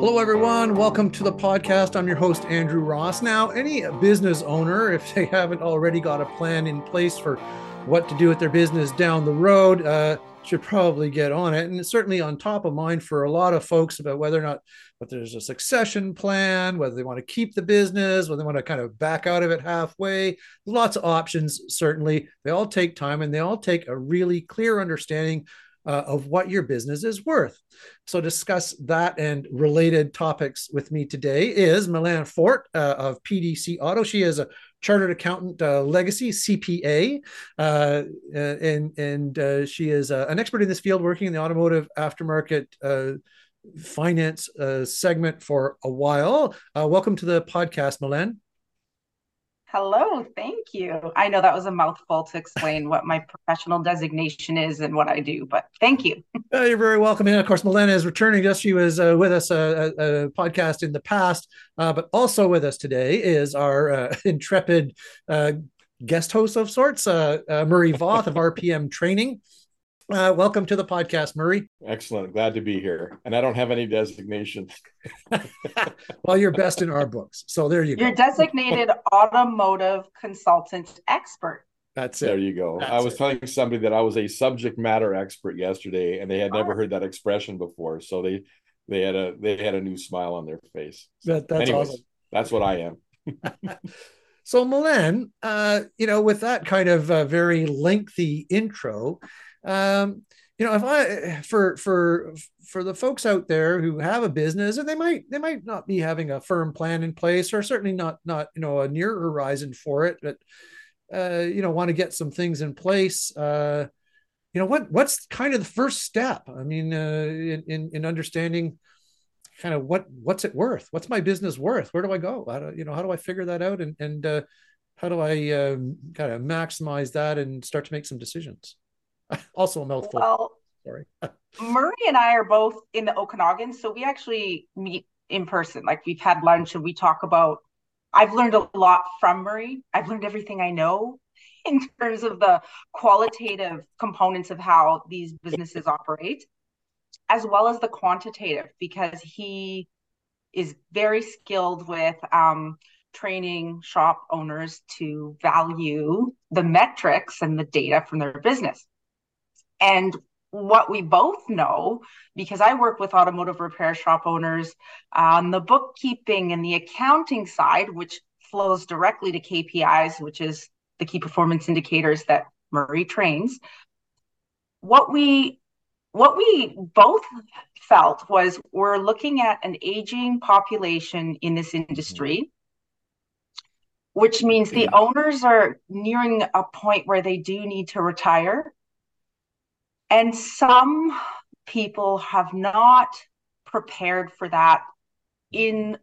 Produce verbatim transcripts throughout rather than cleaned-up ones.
Hello, everyone. Welcome to the podcast. I'm your host, Andrew Ross. Now, any business owner, if they haven't already got a plan in place for what to do with their business down the road, uh, should probably get on it. And it's certainly on top of mind for a lot of folks about whether or not but there's a succession plan, whether they want to keep the business, whether they want to kind of back out of it halfway. Lots of options, certainly. They all take time and they all take a really clear understanding uh, of what your business is worth. So discuss that and related topics with me today is Mylène Fort uh, of P D C Auto. She is a chartered accountant, uh, legacy C P A, uh, and and uh, she is uh, an expert in this field, working in the automotive aftermarket uh, finance uh, segment for a while. Uh, welcome to the podcast, Mylène. Hello, thank you. I know that was a mouthful to explain what my professional designation is and what I do, but thank you. Uh, you're very welcome. And of course, Mylène is returning to us. She was uh, with us uh, a, a podcast in the past, uh, but also with us today is our uh, intrepid uh, guest host of sorts, uh, uh, Murray Voth of R P M Training. Uh, welcome to the podcast, Murray. Excellent. Glad to be here. And I don't have any designation. Well, you're best in our books. So there you go. You're designated automotive consultant expert. That's it. There you go. That's I was it. telling somebody that I was a subject matter expert yesterday, and they had never Oh. heard that expression before. So they they had a they had a new smile on their face. So That, that's anyways, awesome. that's what I am. So, Mylène, uh, you know, with that kind of uh, very lengthy intro, um, you know, if I for for for the folks out there who have a business and they might they might not be having a firm plan in place, or certainly not not you know a near horizon for it, but uh, you know want to get some things in place. Uh, you know, what what's kind of the first step? I mean, uh, in, in in understanding kind of what what's it worth? What's my business worth? Where do I go? How do, you know, how do I figure that out? And and uh, how do I um, kind of maximize that and start to make some decisions? Also a mouthful. Well, Sorry. Murray and I are both in the Okanagan, so we actually meet in person. Like we've had lunch and we talk about, I've learned a lot from Murray. I've learned everything I know in terms of the qualitative components of how these businesses operate, as well as the quantitative, because he is very skilled with um, training shop owners to value the metrics and the data from their business. And what we both know, because I work with automotive repair shop owners on the bookkeeping and the accounting side, which flows directly to K P Is, which is the key performance indicators that Murray trains. What we what we both felt was we're looking at an aging population in this industry, which means the owners are nearing a point where they do need to retire. And some people have not prepared for that in,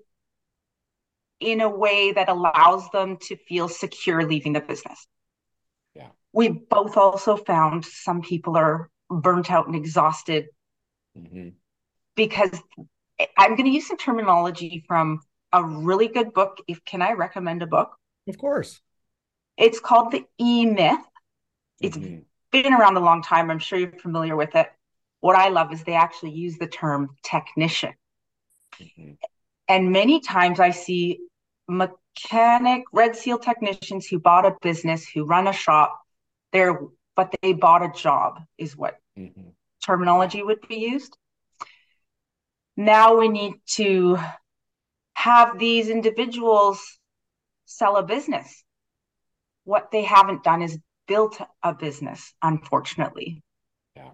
in a way that allows them to feel secure leaving the business. Yeah. We both also found some people are burnt out and exhausted Mm-hmm. because I'm going to use some terminology from a really good book. If can I recommend a book? Of course. It's called The E-Myth. It's Mm-hmm. been around a long time. I'm sure you're familiar with it. What I love is they actually use the term technician. Mm-hmm. And many times I see mechanic, Red Seal technicians who bought a business, who run a shop, they're, but they bought a job is what Mm-hmm. terminology would be used. Now we need to have these individuals sell a business. What they haven't done is built a business, unfortunately. Yeah.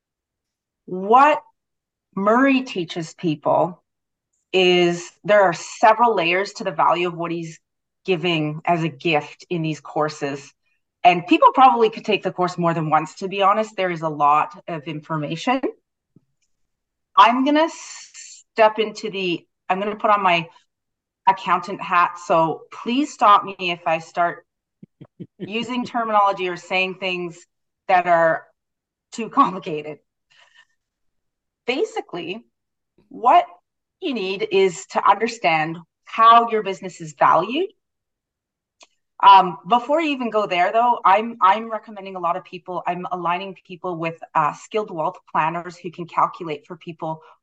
What Murray teaches people is there are several layers to the value of what he's giving as a gift in these courses. And people probably could take the course more than once, to be honest. There is a lot of information. I'm going to step into the, I'm going to put on my accountant hat. So please stop me if I start using terminology or saying things that are too complicated. Basically, what you need is to understand how your business is valued. Um, before you even go there, though, I'm I'm recommending a lot of people. I'm aligning people with uh, skilled wealth planners who can calculate for people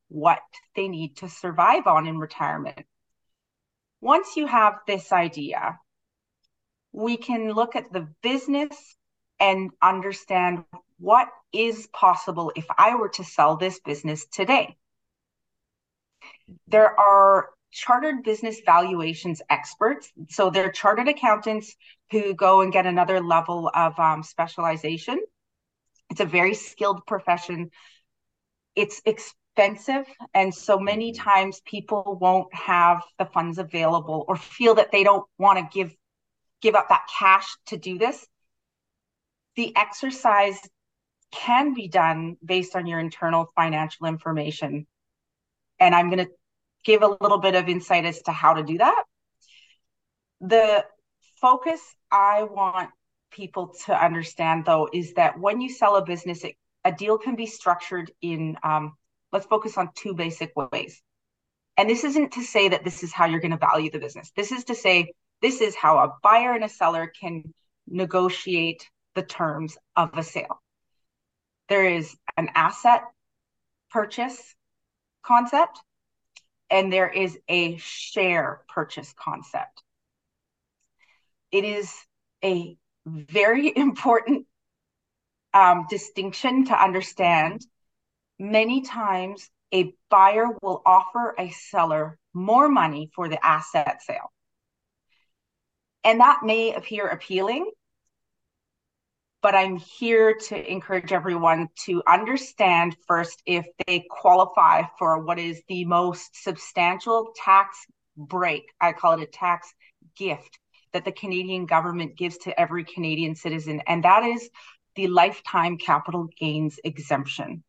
what they need to survive on in retirement. Once you have this idea, we can look at the business and understand what is possible if I were to sell this business today. There are chartered business valuations experts. So they're chartered accountants who go and get another level of um, specialization. It's a very skilled profession. It's expensive. And so many times people won't have the funds available or feel that they don't want to give, give up that cash to do this. The exercise can be done based on your internal financial information. And I'm going to give a little bit of insight as to how to do that. The focus I want people to understand, though, is that when you sell a business, it, a deal can be structured in, um, let's focus on two basic ways. And this isn't to say that this is how you're going to value the business. This is to say, this is how a buyer and a seller can negotiate the terms of a sale. There is an asset purchase concept, and there is a share purchase concept. It is a very important um, distinction to understand. Many times, a buyer will offer a seller more money for the asset sale. And that may appear appealing, but I'm here to encourage everyone to understand first if they qualify for what is the most substantial tax break. I call it a tax gift that the Canadian government gives to every Canadian citizen, and that is the lifetime capital gains exemption.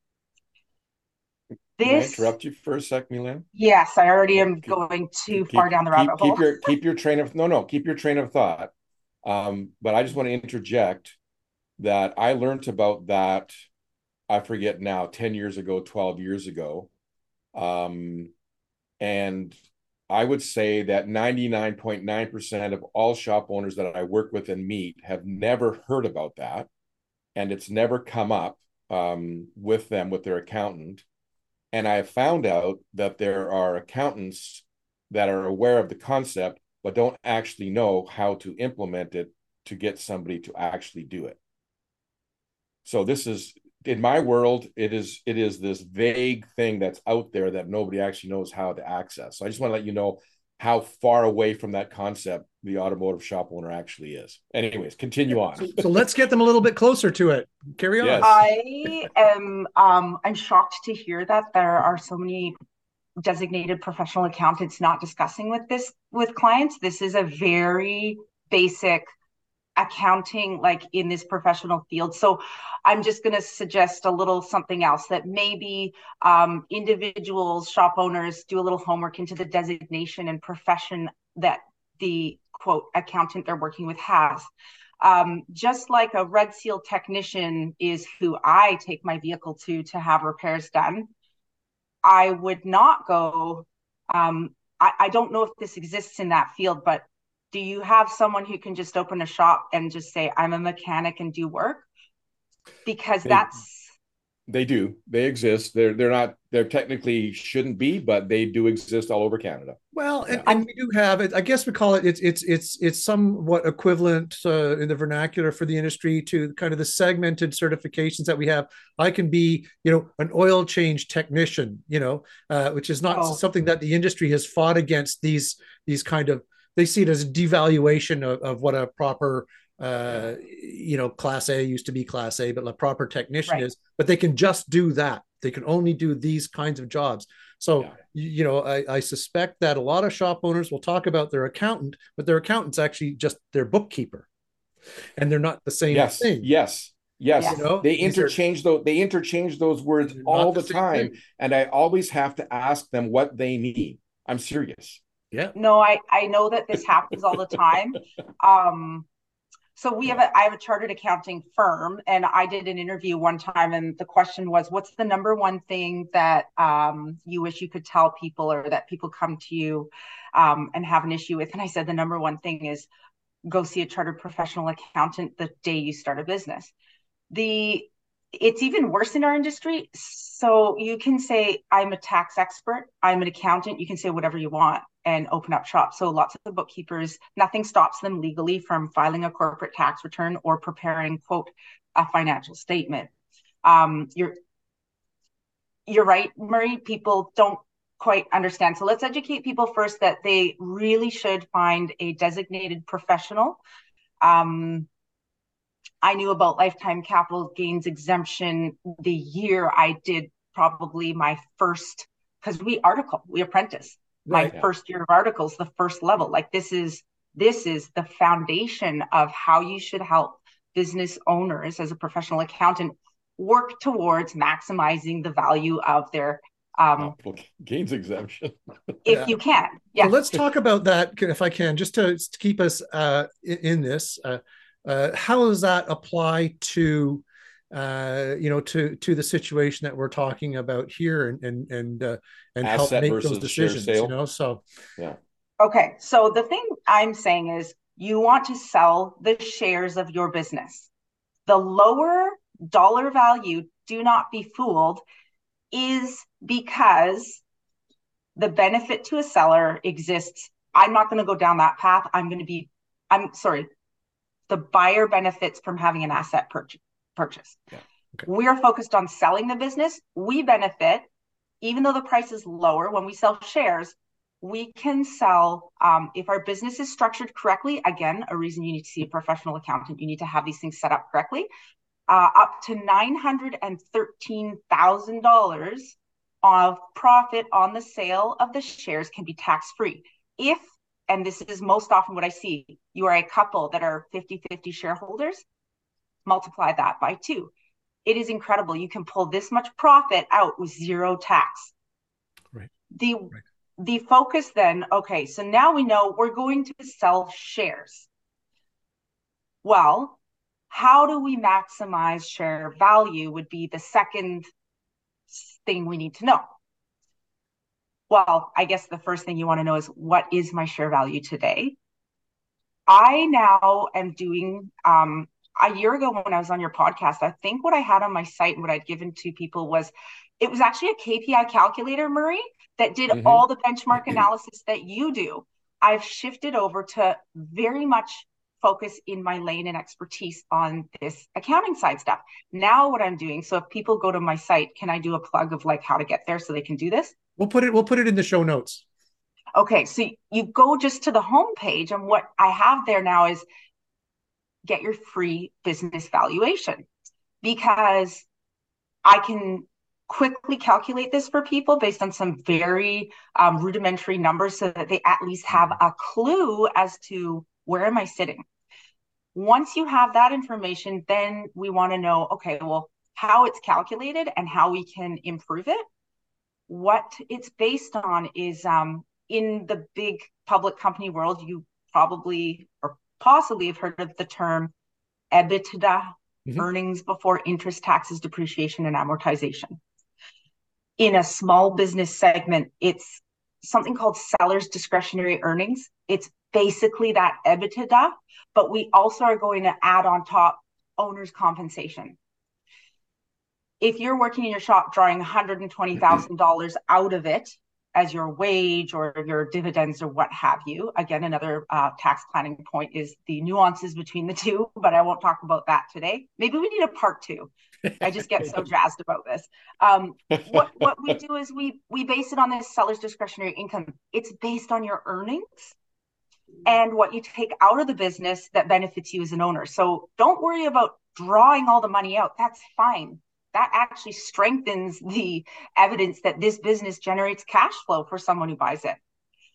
This, Can I interrupt you for a sec, Mylène? Yes, I already am keep, going too keep, far down the rabbit keep, hole. Keep your, keep your train of, no, no, keep your train of thought. Um, but I just want to interject that I learned about that, I forget now, ten years ago, twelve years ago. Um, and I would say that ninety-nine point nine percent of all shop owners that I work with and meet have never heard about that. And it's never come up um, with them, with their accountant. And I have found out that there are accountants that are aware of the concept, but don't actually know how to implement it to get somebody to actually do it. So this is, in my world, it is it is this vague thing that's out there that nobody actually knows how to access. So I just want to let you know how far away from that concept the automotive shop owner actually is. Anyways, continue on. So, so let's get them a little bit closer to it. Carry on. Yes. I am um, I'm shocked to hear that there are so many designated professional accountants not discussing with this with clients. This is a very basic accounting, like in this professional field. So I'm just going to suggest a little something else, that maybe um, individuals, shop owners, do a little homework into the designation and profession that the quote accountant they're working with has. Um, just like a Red Seal technician is who I take my vehicle to to have repairs done, I would not go, um, I, I don't know if this exists in that field, but do you have someone who can just open a shop and just say, I'm a mechanic and do work? Because they, that's... They do. They exist. They're they're not, they're technically shouldn't be, but they do exist all over Canada. Well, yeah. and, and we do have it. I guess we call it, it's it's it's it's somewhat equivalent uh, in the vernacular for the industry to kind of the segmented certifications that we have. I can be, you know, an oil change technician, you know, uh, which is not oh. something that the industry has fought against. These these kind of, they see it as devaluation of, of what a proper, uh, you know, class A used to be class A, but a proper technician right. is, but they can just do that. They can only do these kinds of jobs. So, yeah. you know, I, I suspect that a lot of shop owners will talk about their accountant, but their accountant's actually just their bookkeeper, and they're not the same yes. thing. Yes. Yes. You know, they interchange are, those, they interchange those words all the, the time. Thing. And I always have to ask them what they mean. I'm serious. Yeah. No, I, I know that this happens all the time. Um, so we have a, I have a chartered accounting firm, and I did an interview one time, and the question was, what's the number one thing that um, you wish you could tell people, or that people come to you um, and have an issue with? And I said, the number one thing is go see a chartered professional accountant the day you start a business. The it's even worse in our industry. So you can say, I'm a tax expert, I'm an accountant, you can say whatever you want and open up shop. So lots of bookkeepers, nothing stops them legally from filing a corporate tax return or preparing, quote, a financial statement. Um, you're, you're right, Murray, people don't quite understand. So let's educate people first that they really should find a designated professional. Um, I knew about lifetime capital gains exemption the year I did probably my first, because we article, we apprentice. Right, my yeah. first year of articles, the first level. Like this is this is the foundation of how you should help business owners as a professional accountant work towards maximizing the value of their um, gains exemption. if yeah. you can. Yeah. So let's talk about that, if I can, just to, to keep us uh, in, in this. Uh, uh, how does that apply to, uh, you know, to to the situation that we're talking about here, and and and uh, and help make those decisions? You know, so yeah. Okay, so the thing I'm saying is, you want to sell the shares of your business. The lower dollar value, do not be fooled, is because the benefit to a seller exists. I'm not going to go down that path. I'm going to be, I'm sorry, the buyer benefits from having an asset purchase. purchase. Yeah. Okay. We are focused on selling the business. We benefit, even though the price is lower when we sell shares. We can sell, um, if our business is structured correctly, again, a reason you need to see a professional accountant, you need to have these things set up correctly, uh, up to nine hundred thirteen thousand dollars of profit on the sale of the shares can be tax-free. If, and this is most often what I see, you are a couple that are fifty-fifty shareholders, multiply that by two. It is incredible. You can pull this much profit out with zero tax. Right. The right. The focus then, okay, so now we know we're going to sell shares. Well, how do we maximize share value would be the second thing we need to know. Well, I guess the first thing you want to know is, what is my share value today? I now am doing, um, a year ago when I was on your podcast, I think what I had on my site and what I'd given to people was, it was actually a K P I calculator, Murray, that did mm-hmm. all the benchmark analysis that you do. I've shifted over to very much focus in my lane and expertise on this accounting side stuff. Now what I'm doing, so if people go to my site, can I do a plug of like how to get there so they can do this? We'll put it, we'll put it in the show notes. Okay, so you go just to the homepage, and what I have there now is get your free business valuation, because I can quickly calculate this for people based on some very um, rudimentary numbers so that they at least have a clue as to where am I sitting. Once you have that information, then we want to know, okay, well, how it's calculated and how we can improve it. What it's based on is um, in the big public company world, you probably or possibly have heard of the term EBITDA, mm-hmm. earnings before interest, taxes, depreciation, and amortization. In a small business segment, it's something called seller's discretionary earnings. It's basically that EBITDA, but we also are going to add on top owner's compensation. If you're working in your shop drawing one hundred twenty thousand dollars out of it as your wage or your dividends or what have you, again, another uh, tax planning point is the nuances between the two, but I won't talk about that today. Maybe we need a part two. I just get so jazzed about this. Um, what what we do is we we base it on this seller's discretionary income. It's based on your earnings and what you take out of the business that benefits you as an owner. So don't worry about drawing all the money out. That's fine. That actually strengthens the evidence that this business generates cash flow for someone who buys it.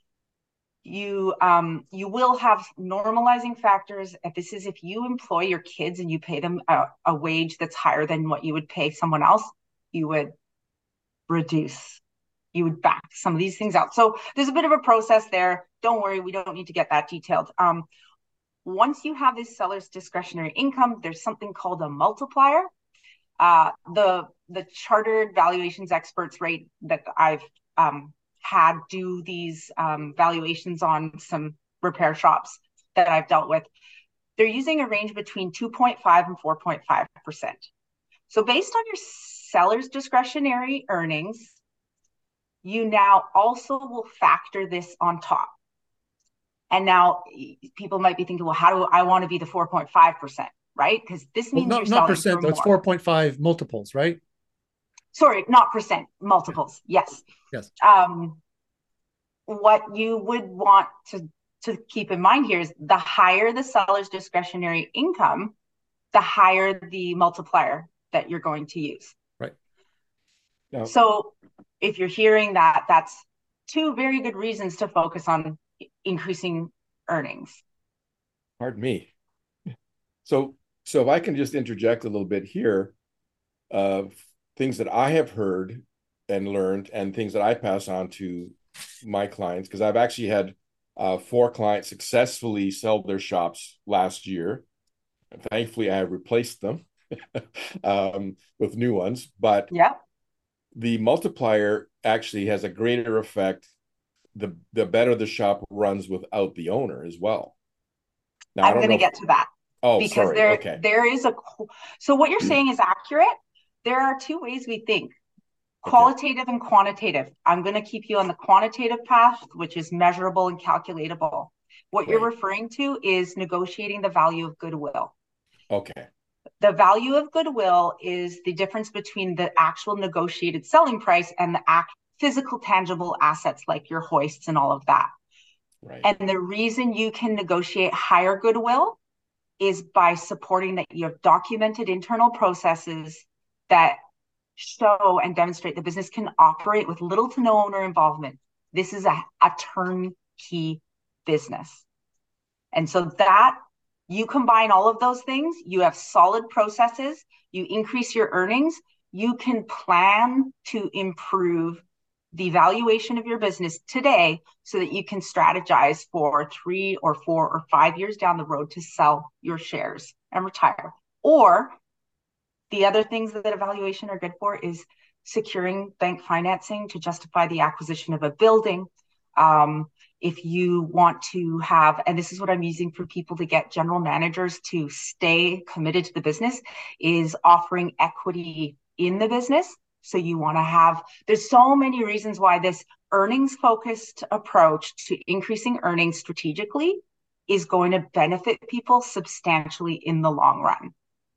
You um, you will have normalizing factors. If this is if you employ your kids and you pay them a, a wage that's higher than what you would pay someone else, you would reduce, you would back some of these things out. So there's a bit of a process there. Don't worry, we don't need to get that detailed. Um, once you have this seller's discretionary income, there's something called a multiplier. Uh, the the chartered valuations experts rate that I've um, had do these um, valuations on some repair shops that I've dealt with, they're using a range between two point five and four point five percent. So based on your seller's discretionary earnings, you now also will factor this on top. And now people might be thinking, well, how do I want to be the four point five percent, right? Because this Well, means you're not not selling for percent though. It's more. four point five multiples, right? Sorry, not percent, multiples. Yes. Yes. Um, what you would want to, to keep in mind here is the higher the seller's discretionary income, the higher the multiplier that you're going to use. Right. Now, So if you're hearing that, that's two very good reasons to focus on increasing earnings. pardon me. So, so if I can just interject a little bit here, uh, things that I have heard and learned, and things that I pass on to my clients, because I've actually had uh, four clients successfully sell their shops last year. And thankfully, I have replaced them um, with new ones. But yeah, the multiplier actually has a greater effect the the better the shop runs without the owner as well. Now, I'm going to get if, to that. Oh, because sorry. there Okay. there is a so what you're saying is accurate. There are two ways we think: qualitative okay. and quantitative. I'm going to keep you on the quantitative path, which is measurable and calculatable. What right. you're referring to is negotiating the value of goodwill. Okay. The value of goodwill is the difference between the actual negotiated selling price and the act, physical tangible assets like your hoists and all of that. Right. And the reason you can negotiate higher goodwill is by supporting that you have documented internal processes that show and demonstrate the business can operate with little to no owner involvement. This is a, a turnkey business. And so that you combine all of those things, you have solid processes, you increase your earnings, you can plan to improve the valuation of your business today so that you can strategize for three or four or five years down the road to sell your shares and retire. Or the other things that evaluation are good for is securing bank financing to justify the acquisition of a building. Um, if you want to have, and this is what I'm using for people to get general managers to stay committed to the business, is offering equity in the business. So you want to have, there's so many reasons why this earnings focused approach to increasing earnings strategically is going to benefit people substantially in the long run.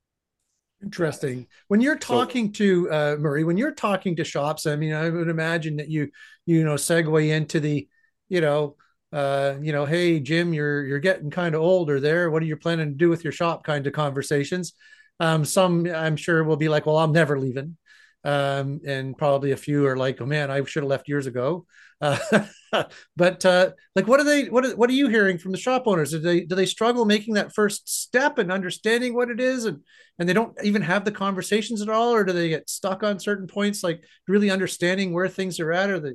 Interesting. When you're talking so, to uh, Murray, when you're talking to shops, I mean, I would imagine that you, you know, segue into the, you know, uh, you know, hey Jim, you're you're getting kind of older there. What are you planning to do with your shop? Kind of conversations. Um, some I'm sure will be like, well, I'm never leaving. Um, and probably a few are like, oh man, I should have left years ago. Uh, but uh, like, what are they? What are, what are you hearing from the shop owners? Do they do they struggle making that first step and understanding what it is, and and they don't even have the conversations at all, or do they get stuck on certain points, like really understanding where things are at? Or they?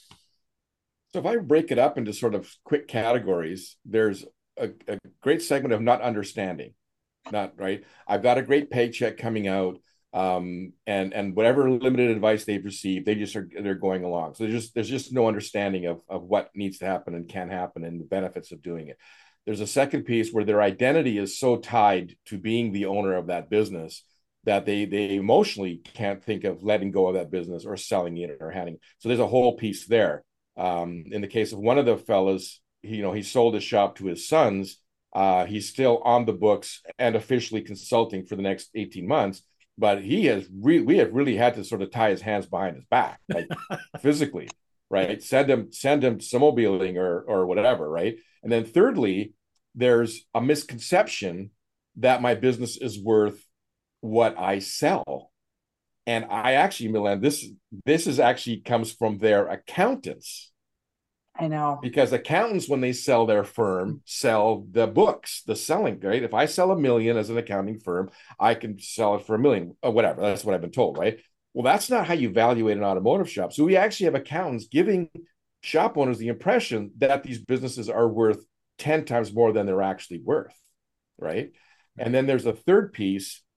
So if I break it up into sort of quick categories, there's a, a great segment of not understanding, not right. I've got a great paycheck coming out. Um, and and whatever limited advice they've received, they just are they're going along. So there's just there's just no understanding of of what needs to happen and can happen and the benefits of doing it. There's a second piece where their identity is so tied to being the owner of that business that they they emotionally can't think of letting go of that business or selling it or handing. So there's a whole piece there. Um, in the case of one of the fellas, he, you know, he sold his shop to his sons. Uh, he's still on the books and officially consulting for the next eighteen months. But he has re- we have really had to sort of tie his hands behind his back, like physically, right? Send him, send him some mobiling or or whatever, right? And then thirdly, there's a misconception that my business is worth what I sell. And I actually, Milan, this this is actually comes from their accountants. I know. Because accountants, when they sell their firm, sell the books, the selling, right? If I sell a million as an accounting firm, I can sell it for a million or whatever. That's what I've been told, right? Well, that's not how you evaluate an automotive shop. So we actually have accountants giving shop owners the impression that these businesses are worth ten times more than they're actually worth, right? And then there's a third piece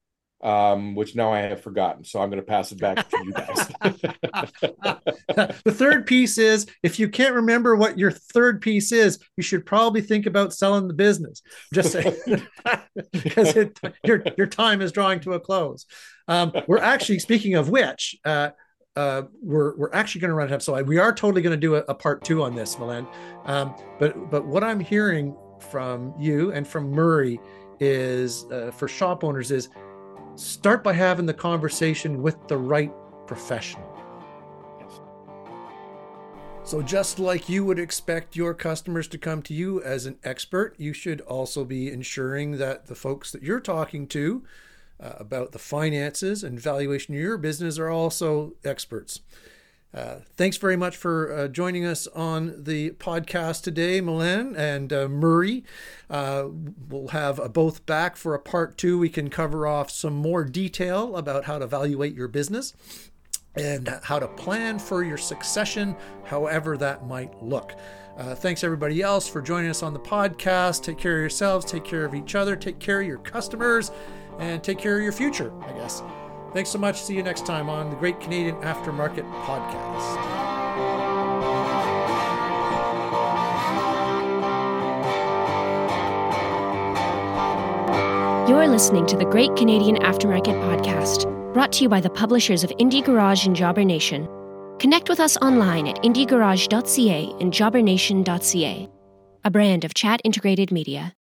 um, which now I have forgotten. So I'm going to pass it back to you guys. The third piece is, if you can't remember what your third piece is, you should probably think about selling the business. Just saying, because it, your, your time is drawing to a close. Um, we're actually, speaking of which, uh, uh, we're, we're actually going to run out of time. So I, we are totally going to do a, a part two on this, Mylène. Um, but, but what I'm hearing from you and from Murray is, uh, for shop owners, is start by having the conversation with the right professional. Yes. So just like you would expect your customers to come to you as an expert, you should also be ensuring that the folks that you're talking to uh, about the finances and valuation of your business are also experts. Uh, thanks very much for uh, joining us on the podcast today, Mylène and uh, Murray. Uh, we'll have uh, both back for a part two. We can cover off some more detail about how to evaluate your business and how to plan for your succession, however that might look. Uh, thanks everybody else for joining us on the podcast. Take care of yourselves, take care of each other, take care of your customers, and take care of your future, I guess. Thanks so much. See you next time on the Great Canadian Aftermarket Podcast. You're listening to the Great Canadian Aftermarket Podcast, brought to you by the publishers of Indie Garage and Jobber Nation. Connect with us online at indie garage dot c a and jobber nation dot c a, a brand of Chat Integrated Media.